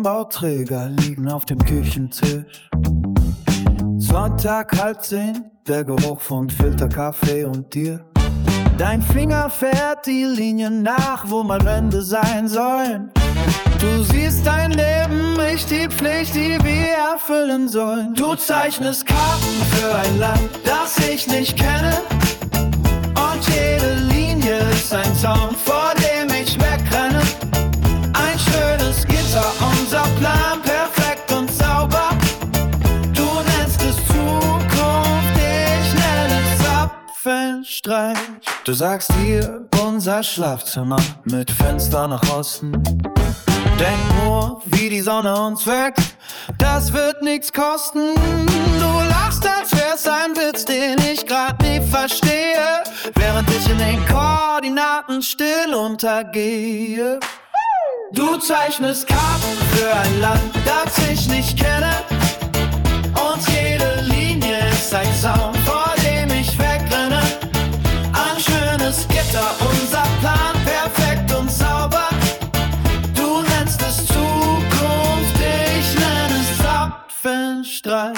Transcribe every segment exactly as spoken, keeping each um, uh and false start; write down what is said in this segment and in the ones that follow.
Bauträger liegen auf dem Küchentisch. Sonntag halb zehn, der Geruch von Filterkaffee und dir. Dein Finger fährt die Linien nach, wo mal Wände sein sollen. Du siehst dein Leben, ich die Pflicht, die wir erfüllen sollen. Du zeichnest Karten für ein Land, das ich nicht kenne. Und jede Linie ist ein Zaun, vor dem ich wegrenne. Ein schönes Gitter, unser Plan, perfekt und sauber. Du nennst es Zukunft, ich nenne es Zapfenstreich. Du sagst hier, unser Schlafzimmer mit Fenster nach Osten. Denk nur, wie die Sonne uns weckt, das wird nix kosten. Du lachst, als wär's ein Witz, den ich grad nie verstehe, während ich in den Koordinaten still untergehe. Du zeichnest Karten für ein Land, das ich nicht kenne. Und jede Linie ist ein Zaun, vor dem ich wegrenne. Ein schönes Gitter, unser Plan, perfekt und sauber. Du nennst es Zukunft, ich nenne es Zapfenstreich.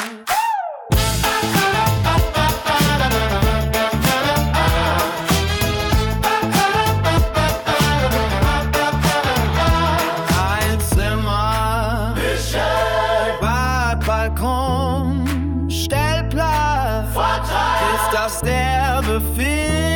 Ein Zimmer, Bad, Balkon, Stellplatz, Vorteil. Ist das der Befehl?